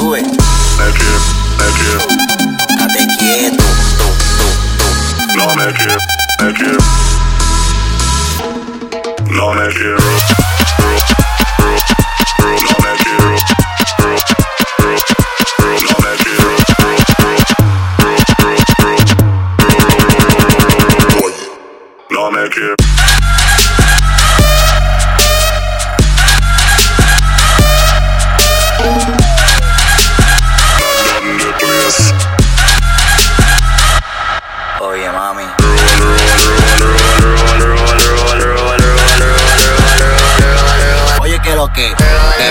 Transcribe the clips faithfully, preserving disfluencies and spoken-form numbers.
sube. Me quiero, me quiero. Date quieto, tú, tú, tú. No me quiero, me quiero. No me quiero. No me quiero. No me quiero. No me quiero. Oye, mami. Oye, que lo que.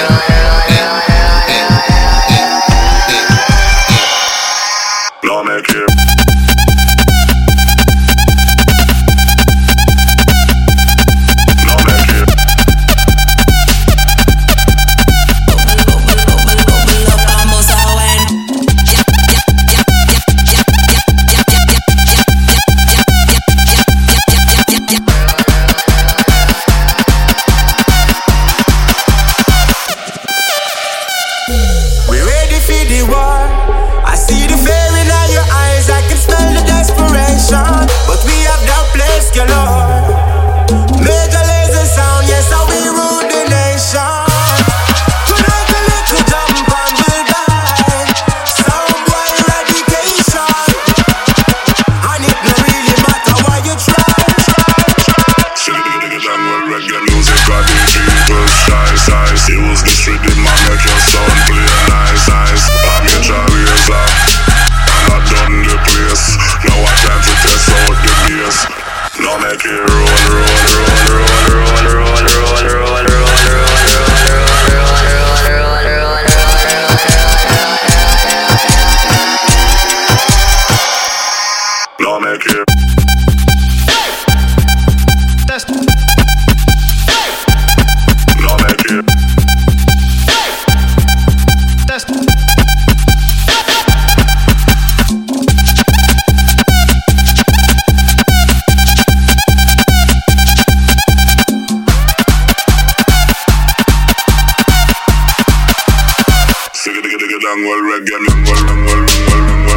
No me quiero. Jungle reggae, jungle, jungle, jungle, jungle.